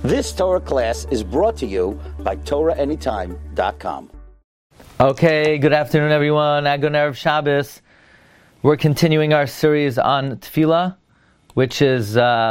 This Torah class is brought to you by TorahAnytime.com. Okay, good afternoon everyone. Agun Erev Shabbos. We're continuing our series on Tefillah, which is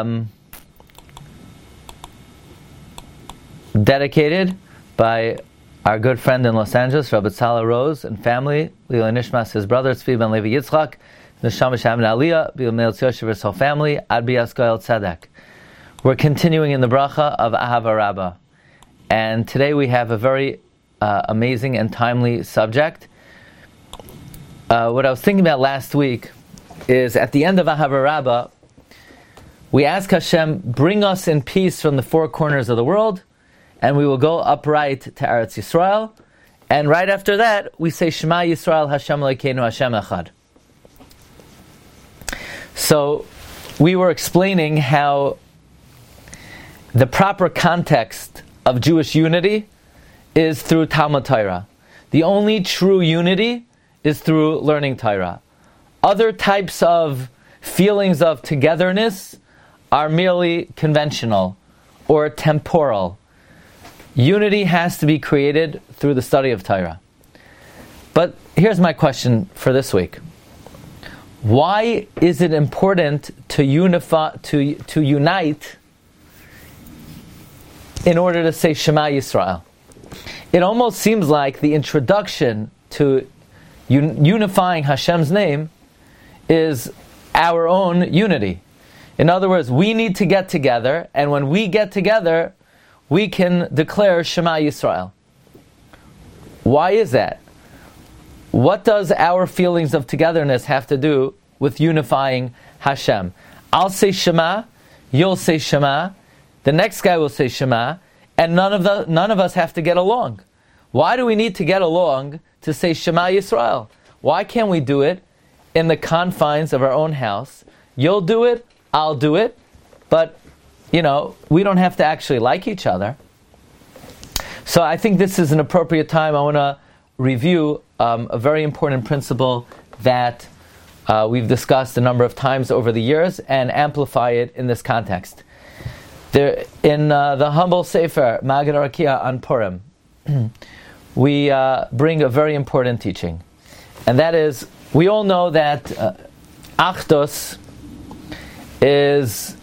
dedicated by our good friend in Los Angeles, Rabbi Tzala Rose and family, Lila Nishmas, his brother, Tzvi ben Levi Yitzchak, Neshama Shem Aliyah, Bil Meil Tzoshev, his whole family, Ad Biyaskoel Tzedek. We're continuing in the bracha of Ahava Rabbah, and today we have a very amazing and timely subject. What I was thinking about last week is at the end of Ahava Rabbah, we ask Hashem, bring us in peace from the four corners of the world, and we will go upright to Eretz Yisrael. And right after that, we say Shema Yisrael Hashem Elokeinu Hashem Echad. So we were explaining how the proper context of Jewish unity is through Talmud Torah. The only true unity is through learning Torah. Other types of feelings of togetherness are merely conventional or temporal. Unity has to be created through the study of Torah. But here's my question for this week. Why is it important to unite in order to say Shema Yisrael? It almost seems like the introduction to unifying Hashem's name is our own unity. In other words, we need to get together, and when we get together, we can declare Shema Yisrael. Why is that? What does our feelings of togetherness have to do with unifying Hashem? I'll say Shema, you'll say Shema, the next guy will say Shema, and none of us have to get along. Why do we need to get along to say Shema Yisrael? Why can't we do it in the confines of our own house? You'll do it, I'll do it, but we don't have to actually like each other. So I think this is an appropriate time. I want to review a very important principle that we've discussed a number of times over the years and amplify it in this context. In the humble Sefer, Magid Arakia on Purim, we bring a very important teaching. And that is, we all know that Achdus is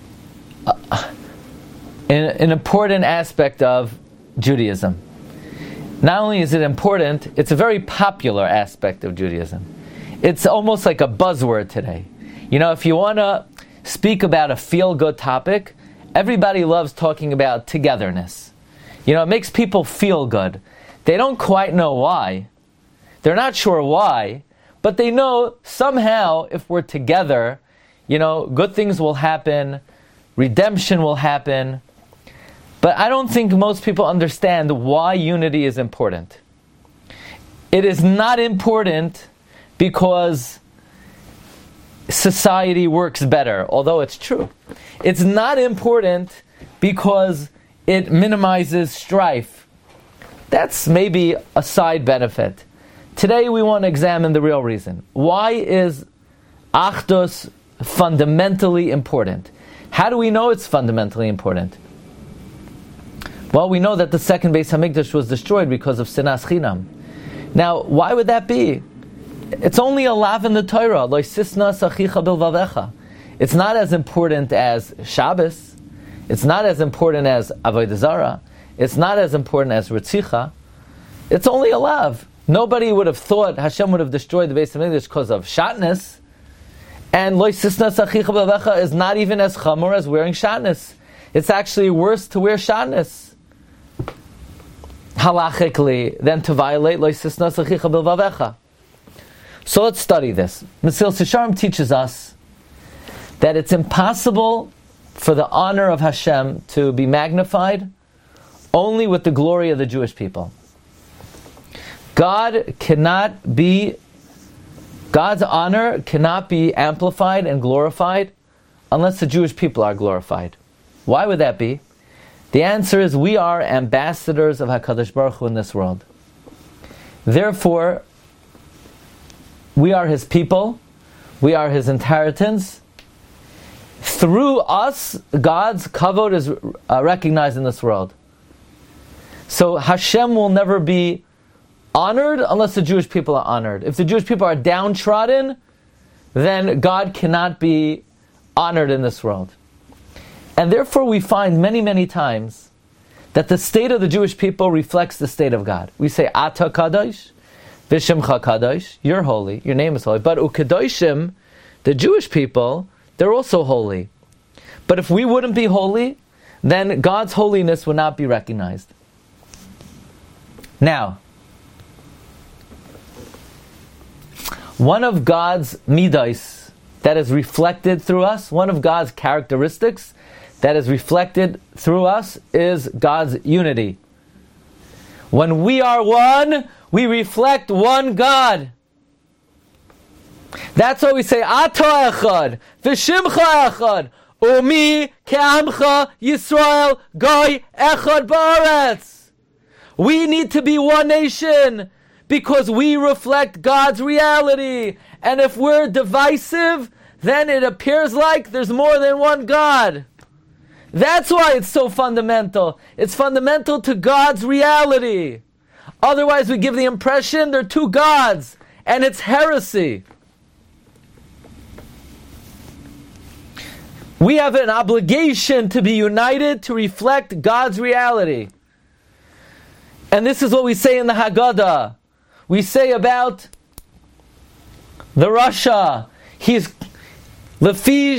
an important aspect of Judaism. Not only is it important, it's a very popular aspect of Judaism. It's almost like a buzzword today. If you want to speak about a feel-good topic, everybody loves talking about togetherness. It makes people feel good. They don't quite know why. They're not sure why, but they know somehow if we're together, good things will happen, redemption will happen. But I don't think most people understand why unity is important. It is not important because society works better, although it's true. It's not important because it minimizes strife. That's maybe a side benefit. Today we want to examine the real reason. Why is Achdus fundamentally important? How do we know it's fundamentally important? Well, we know that the second Beis Hamikdash was destroyed because of Sinas Chinam. Now, why would that be? It's only a lav in the Torah. Lo sisnas achicha bilvavecha. It's not as important as Shabbos. It's not as important as Avodah Zarah. It's not as important as Ritzicha. It's only a lav. Nobody would have thought Hashem would have destroyed the Beis Hamikdash because of shatnez. And Lo sisnas achicha bilvavecha is not even as chamor as wearing shatnez. It's actually worse to wear shatnez halachically than to violate Lo sisnas achicha bilvavecha. So let's study this. Mesilas Yesharim teaches us that it's impossible for the honor of Hashem to be magnified only with the glory of the Jewish people. God's honor cannot be amplified and glorified unless the Jewish people are glorified. Why would that be? The answer is we are ambassadors of HaKadosh Baruch Hu in this world. Therefore, we are His people, we are His inheritance, through us, God's kavod is recognized in this world. So Hashem will never be honored unless the Jewish people are honored. If the Jewish people are downtrodden, then God cannot be honored in this world. And therefore we find many, many times that the state of the Jewish people reflects the state of God. We say, Ata Kadosh, Vishimcha Kadosh, you're holy, your name is holy. But Ukadoshim, the Jewish people, they're also holy. But if we wouldn't be holy, then God's holiness would not be recognized. Now, one of God's midos that is reflected through us, one of God's characteristics that is reflected through us is God's unity. When we are one, we reflect one God. That's why we say, Ata Echad, V'Shimcha Echad, Umi Ke'amcha Yisrael Goy Echad Ba'aretz. We need to be one nation because we reflect God's reality. And if we're divisive, then it appears like there's more than one God. That's why it's so fundamental. It's fundamental to God's reality. Otherwise we give the impression there are two gods, and it's heresy. We have an obligation to be united to reflect God's reality. And this is what we say in the Haggadah. We say about the Rasha, he's Lefi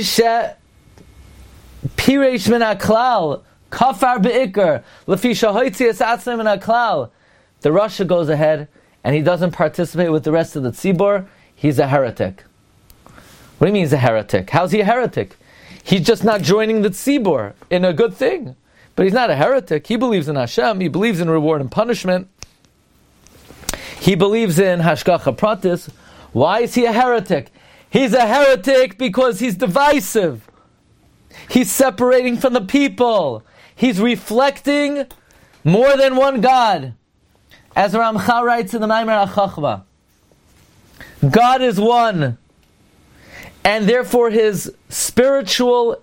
Piresh min haklal, Kafar be'ikr, Lefi Shahoitzi Esatzim min haklal. The Rasha goes ahead and he doesn't participate with the rest of the tzibor. He's a heretic. What do you mean he's a heretic? How's he a heretic? He's just not joining the tzibor in a good thing. But he's not a heretic. He believes in Hashem. He believes in reward and punishment. He believes in Hashgacha Pratis. Why is he a heretic? He's a heretic because he's divisive. He's separating from the people. He's reflecting more than one God. As Ramchal writes in the Maimer HaChachma, God is one. And therefore his spiritual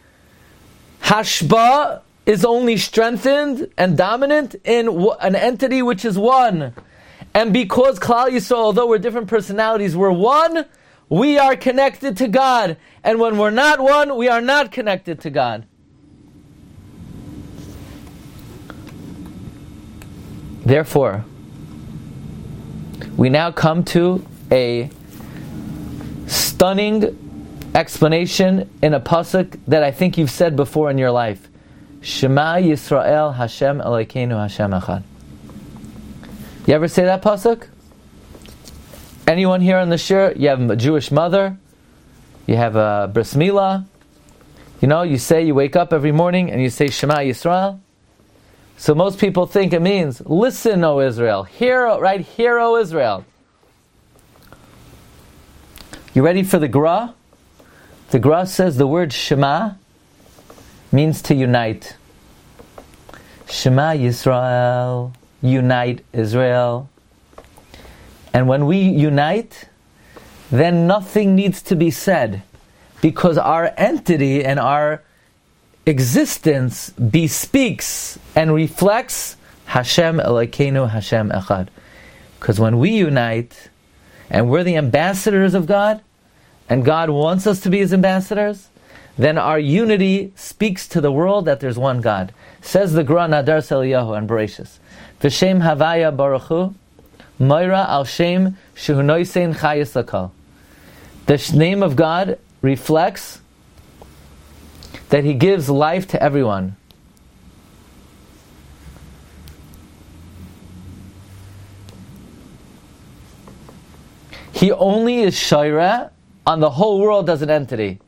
hashba is only strengthened and dominant in an entity which is one. And because Klal Yisrael, although we're different personalities, we're one, we are connected to God. And when we're not one, we are not connected to God. Therefore, we now come to a stunning explanation in a pasuk that I think you've said before in your life. Shema Yisrael Hashem Elokeinu Hashem Echad. You ever say that pasuk? Anyone here on the shir? You have a Jewish mother. You have a bris milah. You know, you wake up every morning and you say Shema Yisrael. So most people think it means, listen, O Israel. Hear, right? Hear, O Israel. You ready for the Gra? The Gra says the word Shema means to unite. Shema Yisrael, unite Israel. And when we unite, then nothing needs to be said, because our entity and our existence bespeaks and reflects Hashem Elokeinu Hashem Echad. Because when we unite, and we're the ambassadors of God, and God wants us to be His ambassadors, then our unity speaks to the world that there's one God. Says the Gra Nadar Eliyahu and Bereshis, V'shem Havaya Baruch Hu, Moira al Shem Shehu Noisein Chayis Lakal. The name of God reflects that He gives life to everyone. He only is Shaira on the whole world as an entity.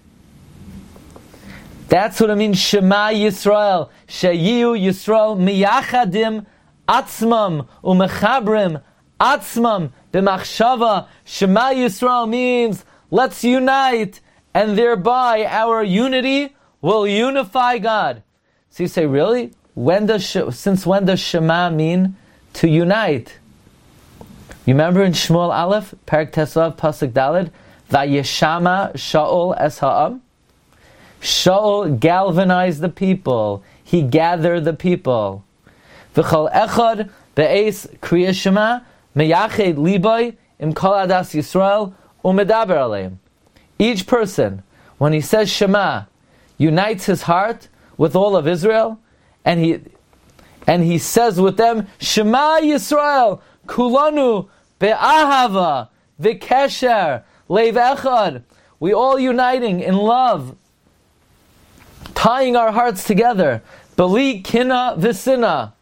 That's what it means, Shema Yisrael. Sheyu Yisrael miyachadim atzmam umechabrim atzmam b'machshava. Shema Yisrael means, let's unite, and thereby our unity will unify God. So you say, really? Since when does Shema mean to unite? You remember in Shmuel Aleph, Perek Tesav, Pasuk Daled, Vayeshama Shaul es ha'am? Shaul galvanized the people. He gathered the people. V'chol echad be'es kriya shema meyached libay im kol adas Yisrael umedaber aleim. Each person, when he says Shema, unites his heart with all of Israel, and he says with them, Shema Yisrael, kulanu be'ahava v'kesher leiv echad. We all uniting in love, tying our hearts together. Beli kina v'sina.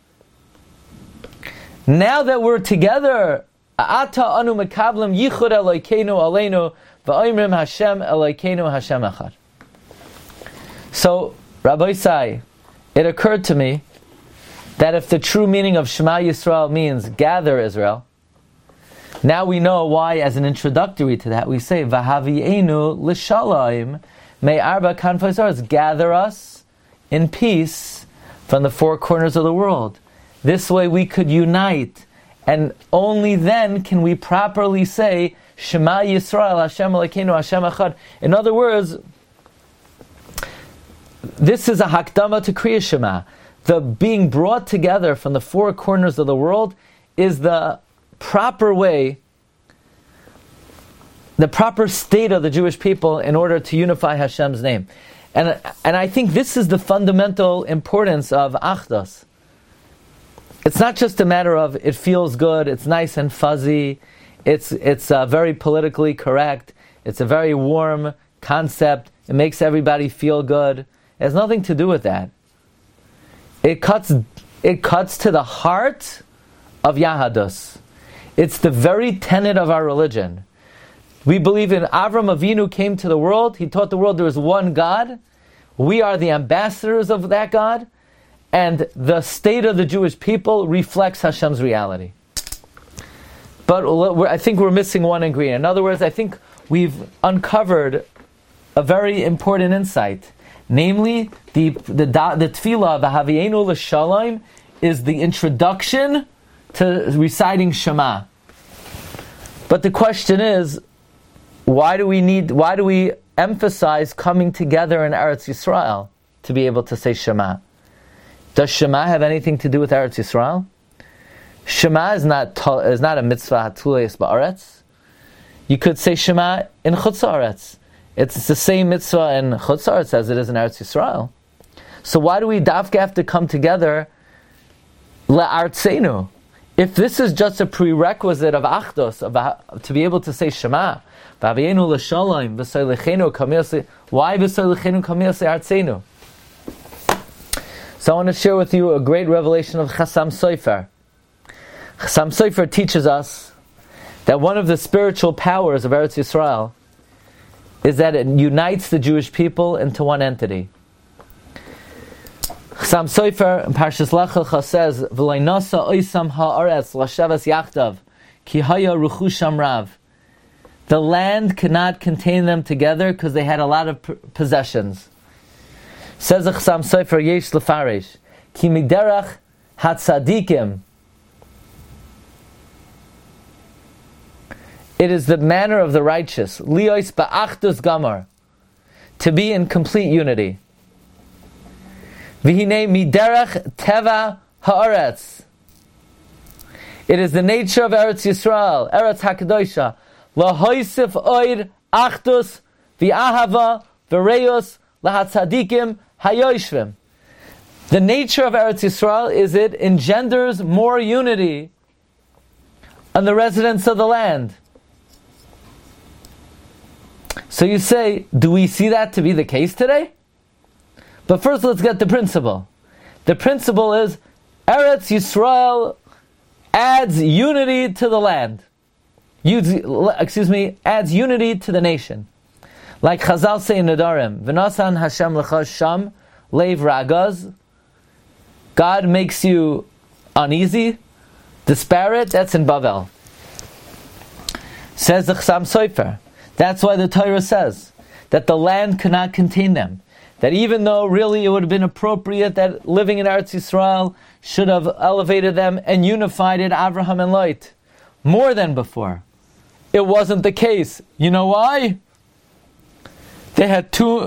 Now that we're together, ata anu mekablim yichud Elokeinu aleinu v'oimrim Hashem Elokeinu Hashem echad. So, Rabbi Isai, it occurred to me that if the true meaning of Shema Yisrael means gather Israel, now we know why, as an introductory to that, we say V'havienu l'shalayim me'arba kanfei haaretz, gather us in peace from the four corners of the world. This way we could unite, and only then can we properly say Shema Yisrael Hashem Elokeinu Hashem echad. In other words, this is a hakdama to Kriya Shema. The being brought together from the four corners of the world is the proper way, the proper state of the Jewish people in order to unify Hashem's name. And I think this is the fundamental importance of Achdus. It's not just a matter of it feels good, it's nice and fuzzy, it's very politically correct, it's a very warm concept, it makes everybody feel good. It has nothing to do with that. It cuts to the heart of Yahadus. It's the very tenet of our religion. We believe in Avram Avinu came to the world. He taught the world there is one God. We are the ambassadors of that God. And the state of the Jewish people reflects Hashem's reality. But I think we're missing one ingredient. In other words, I think we've uncovered a very important insight. Namely, the tefillah, V'havienu l'shalayim, is the introduction to reciting Shema. But the question is, why do we emphasize coming together in Eretz Yisrael to be able to say Shema? Does Shema have anything to do with Eretz Yisrael? Shema is not a mitzvah hatuleis ba'aretz. You could say Shema in Chutz Haaretz. It's the same mitzvah in Chutz Haaretz as it is in Eretz Yisrael. So why do we dafka have to come together le'artzenu? If this is just a prerequisite of Achdus, to be able to say Shema, V'havienu l'shalayim v'soylechenu kamiyasei, why v'soylechenu kamiyasei artzenu? So I want to share with you a great revelation of Chassam Sofer. Chassam Sofer teaches us that one of the spiritual powers of Eretz Yisrael is that it unites the Jewish people into one entity. Chassam Sofer in Parshas Lech Lecha says, "V'lo nasa oisam haaretz lashavas yachdav, ki haya ruchusham rav." The land cannot contain them together because they had a lot of possessions. Says the Chassam Sofer, yesh lefaresh, ki miderach hatzadikim. It is the manner of the righteous, lios ba'achdus gamar, to be in complete unity. V'hinei miderach teva haaretz. It is the nature of Eretz Yisrael, Eretz HaKadosha, lahoisif oid achdus v'ahava v'reyos lahatzadikim hayoshvim. The nature of Eretz Yisrael is it engenders more unity on the residents of the land. So you say, do we see that to be the case today? But first let's get the principle. The principle is Eretz Yisrael adds unity to the land. Adds unity to the nation. Like Chazal say in Nedarim, V'nasan Hashem lecha sham leiv ragaz. God makes you uneasy, disparate. That's in Bavel. Says the Chassam Sofer. That's why the Torah says that the land cannot contain them. That even though really it would have been appropriate that living in Eretz Yisrael should have elevated them and unified it, Avraham and Lot, more than before. It wasn't the case. You know why? They had two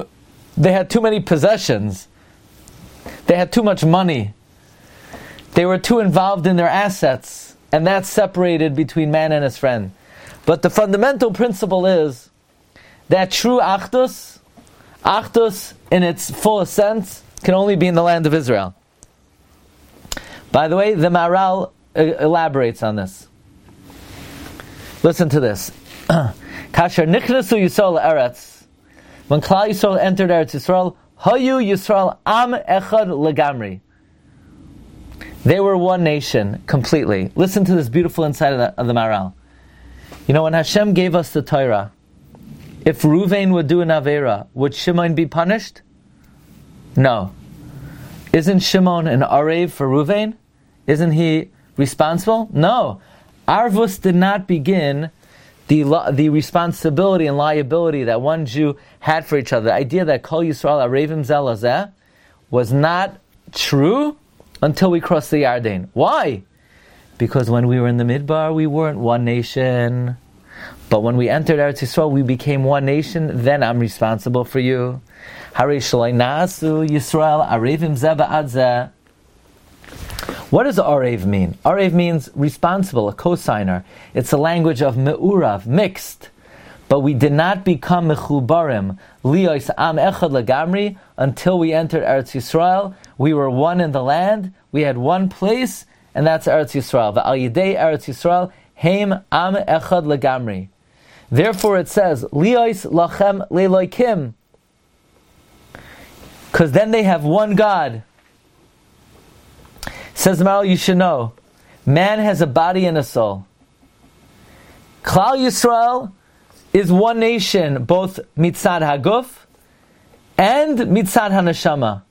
they had too many possessions. They had too much money. They were too involved in their assets, and that separated between man and his friend. But the fundamental principle is that true Achdus in its fullest sense, can only be in the land of Israel. By the way, the Maharal elaborates on this. Listen to this. Kasher nichnasu Yisrael eretz, when Klal Yisrael entered Eretz Yisrael, hayu Yisrael am echad legamri. They were one nation completely. Listen to this beautiful insight of the Maharal. You know, when Hashem gave us the Torah, if Ruvain would do an Avera, would Shimon be punished? No. Isn't Shimon an Arev for Ruvain? Isn't he responsible? No. Arvus did not begin the responsibility and liability that one Jew had for each other. The idea that Kol Yisrael Arevim Zelazeh was not true until we crossed the Yarden. Why? Because when we were in the Midbar, we weren't one nation. But when we entered Eretz Yisrael, we became one nation. Then I'm responsible for you. Harei shalai nasu Yisrael arevim zeh ba'ad zeh. What does arev mean? Arev means responsible, a cosigner. It's a language of me'urav, mixed. But we did not become mechubarim, liyos am echad legamri, until we entered Eretz Yisrael. We were one in the land. We had one place, and that's Eretz Yisrael. V'al yidei Eretz Yisrael heim am echad legamri. Therefore it says, liyos lachem leloikim, because then they have one God. Says Maharal, you should know, man has a body and a soul. Klal Yisrael is one nation, both mitzad haguf and mitzad haneshama.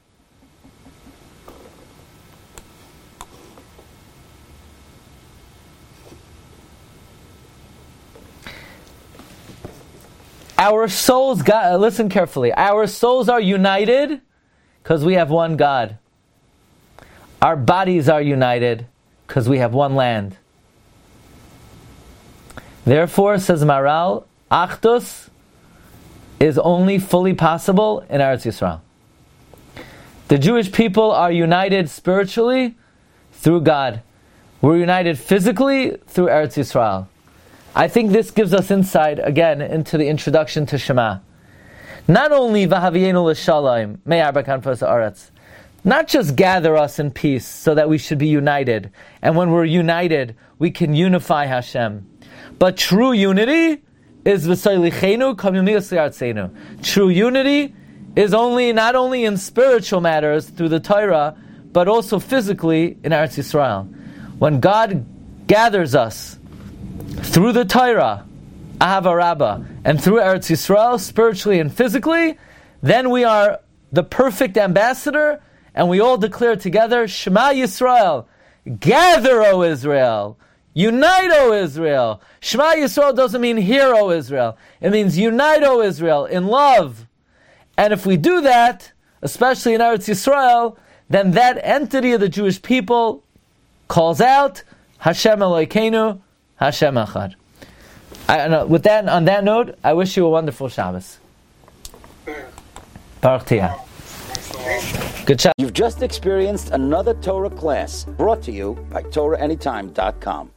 Our souls, listen carefully, our souls are united because we have one God. Our bodies are united because we have one land. Therefore, says Maharal, Achdus is only fully possible in Eretz Yisrael. The Jewish people are united spiritually through God. We're united physically through Eretz Yisrael. I think this gives us insight, again, into the introduction to Shema. Not only V'havienu l'shalom, me'arba kanfos ha'aretz, not just gather us in peace so that we should be united, and when we're united, we can unify Hashem. But true unity is v'soilichenu kamyumiyos li'artzenu. True unity is not only in spiritual matters through the Torah, but also physically in Eretz Yisrael. When God gathers us through the Torah, Ahava Rabbah, and through Eretz Yisrael, spiritually and physically, then we are the perfect ambassador, and we all declare together, Shema Yisrael, gather, O Israel, unite, O Israel. Shema Yisrael doesn't mean hear, O Israel. It means unite, O Israel, in love. And if we do that, especially in Eretz Yisrael, then that entity of the Jewish people calls out, Hashem Elokeinu, Hashem Echad. On that note, I wish you a wonderful Shabbos. Baruch Tiyah. Good job. You've just experienced another Torah class brought to you by TorahAnytime.com.